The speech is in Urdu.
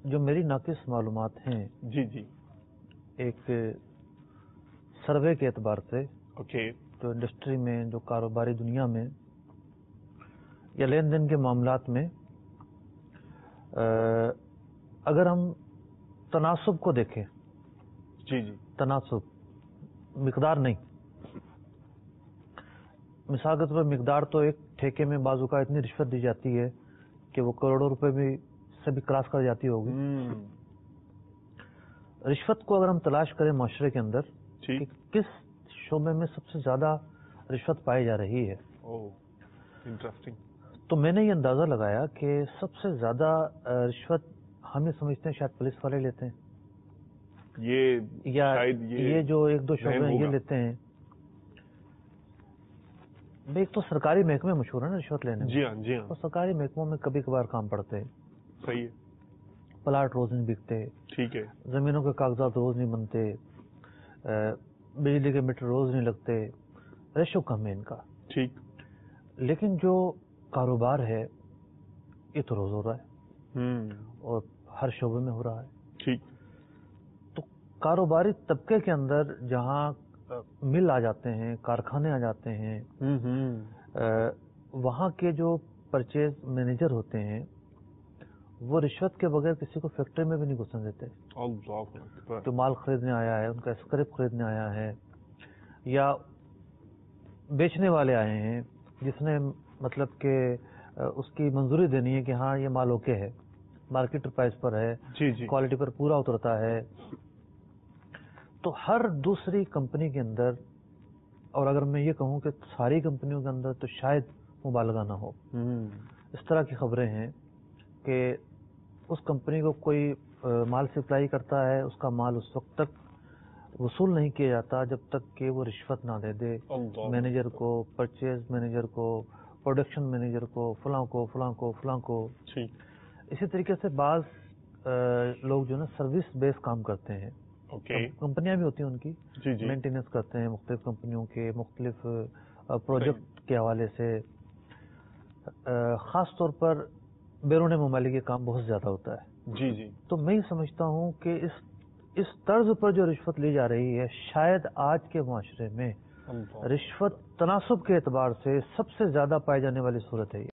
جو میری ناقص معلومات ہیں جی جی ایک سروے کے اعتبار سے اوکے جو انڈسٹری میں جو کاروباری دنیا میں یا لین دین کے معاملات میں اگر ہم تناسب کو دیکھیں جی جی تناسب مقدار نہیں، مثال کے طور پر مقدار تو ایک ٹھیکے میں بعض اوقات اتنی رشوت دی جاتی ہے کہ وہ کروڑوں روپے بھی سے بھی کراس کر جاتی ہوگی۔ رشوت کو اگر ہم تلاش کریں معاشرے کے اندر کہ کس شعبے میں سب سے زیادہ رشوت پائی جا رہی ہے، انٹرسٹنگ، تو میں نے یہ اندازہ لگایا کہ سب سے زیادہ رشوت ہم یہ سمجھتے ہیں شاید پولیس والے لیتے ہیں، یہ جو ایک دو شعبے ہیں یہ لیتے ہیں۔ ایک تو سرکاری محکمے مشہور ہے نا رشوت لینے میں، جی ہاں جی ہاں، اور سرکاری محکموں میں کبھی کبھار کام پڑتے ہیں، صحیح ہے، پلاٹ روز نہیں بکتے، ٹھیک ہے، زمینوں کے کاغذات روز نہیں بنتے، بجلی کے میٹر روز نہیں لگتے، ریشو کم ہے ان کا، ٹھیک، لیکن جو کاروبار ہے یہ تو روز ہو رہا ہے اور ہر شعبے میں ہو رہا ہے، ٹھیک، تو کاروباری طبقے کے اندر جہاں مل آ جاتے ہیں، کارخانے آ جاتے ہیں، وہاں کے جو پرچیز مینیجر ہوتے ہیں وہ رشوت کے بغیر کسی کو فیکٹری میں بھی نہیں گھسنے دیتے۔ جو مال خریدنے آیا ہے، ان کا اسکریپ خریدنے آیا ہے یا بیچنے والے آئے ہیں جس نے مطلب کہ اس کی منظوری دینی ہے کہ ہاں یہ مال اوکے ہے، مارکیٹ پرائز پر ہے، کوالٹی پر پورا اترتا ہے، تو ہر دوسری کمپنی کے اندر، اور اگر میں یہ کہوں کہ ساری کمپنیوں کے اندر تو شاید مبالغہ نہ ہو، اس طرح کی خبریں ہیں کہ اس کمپنی کو کوئی مال سپلائی کرتا ہے، اس کا مال اس وقت تک وصول نہیں کیا جاتا جب تک کہ وہ رشوت نہ دے دے مینیجر کو، پرچیز مینیجر کو، پروڈکشن مینیجر کو، فلاں کو فلاں کو فلاں کو۔ اسی طریقے سے بعض لوگ جو نا سروس بیس کام کرتے ہیں، کمپنیاں بھی ہوتی ہیں ان کی، مینٹیننس کرتے ہیں مختلف کمپنیوں کے مختلف پروجیکٹ کے حوالے سے، خاص طور پر بیرون ممالک یہ کام بہت زیادہ ہوتا ہے۔ جی جی، تو میں یہ سمجھتا ہوں کہ اس طرز پر جو رشوت لی جا رہی ہے، شاید آج کے معاشرے میں رشوت تناسب کے اعتبار سے سب سے زیادہ پائی جانے والی صورت ہے۔